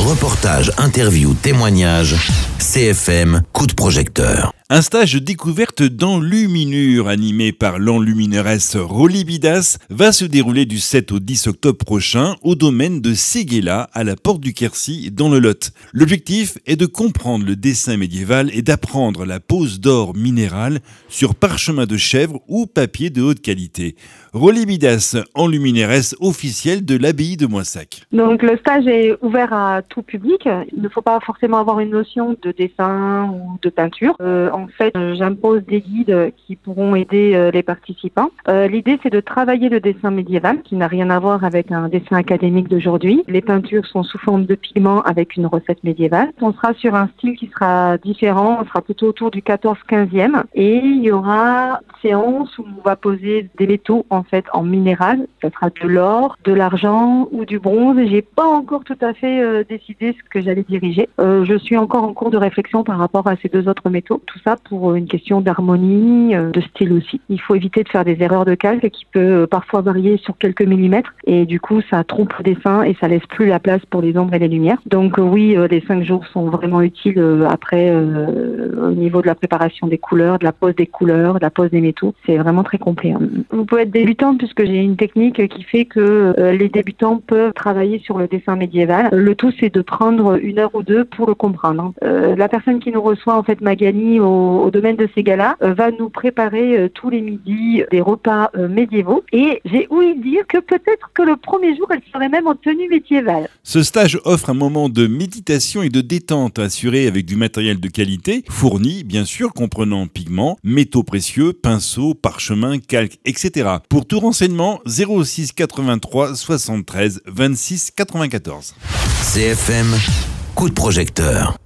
Reportage, interview, témoignage, CFM, coup de projecteur. Un stage de découverte d'enluminure animé par l'enlumineuresse Rolly Bidas va se dérouler du 7 au 10 octobre prochain au domaine de Séguéla à la porte du Quercy dans le Lot. L'objectif est de comprendre le dessin médiéval et d'apprendre la pose d'or minéral sur parchemin de chèvre ou papier de haute qualité. Rolly Bidas, enlumineuresse officielle de l'abbaye de Moissac. Donc le stage est ouvert à tout public. Il ne faut pas forcément avoir une notion de dessin ou de peinture. En fait, j'impose des guides qui pourront aider les participants. L'idée, c'est de travailler le dessin médiéval, qui n'a rien à voir avec un dessin académique d'aujourd'hui. Les peintures sont sous forme de pigments avec une recette médiévale. On sera sur un style qui sera différent. On sera plutôt autour du 14-15e. Et il y aura une séance où on va poser des métaux en minéral. Ça sera de l'or, de l'argent ou du bronze. Et j'ai pas encore tout à fait décidé ce que j'allais diriger. Je suis encore en cours de réflexion par rapport à ces deux autres métaux. Tout ça pour une question d'harmonie, de style aussi. Il faut éviter de faire des erreurs de calque qui peut parfois varier sur quelques millimètres et du coup ça trompe le dessin et ça laisse plus la place pour les ombres et les lumières. Donc oui, les 5 jours sont vraiment utiles après au niveau de la préparation des couleurs, de la pose des couleurs, de la pose des métaux. C'est vraiment très complet. Vous pouvez être débutante puisque j'ai une technique qui fait que les débutants peuvent travailler sur le dessin médiéval. Le tout c'est de prendre 1 heure ou 2 pour le comprendre. La personne qui nous reçoit Magali au domaine de Séguéla va nous préparer tous les midis des repas médiévaux et j'ai ouï dire que peut-être que le premier jour elle serait même en tenue médiévale. Ce stage offre un moment de méditation et de détente assuré avec du matériel de qualité, fourni bien sûr comprenant pigments, métaux précieux, pinceaux, parchemins, calques, etc. Pour tout renseignement 06 83 73 26 94. CFM, coup de projecteur.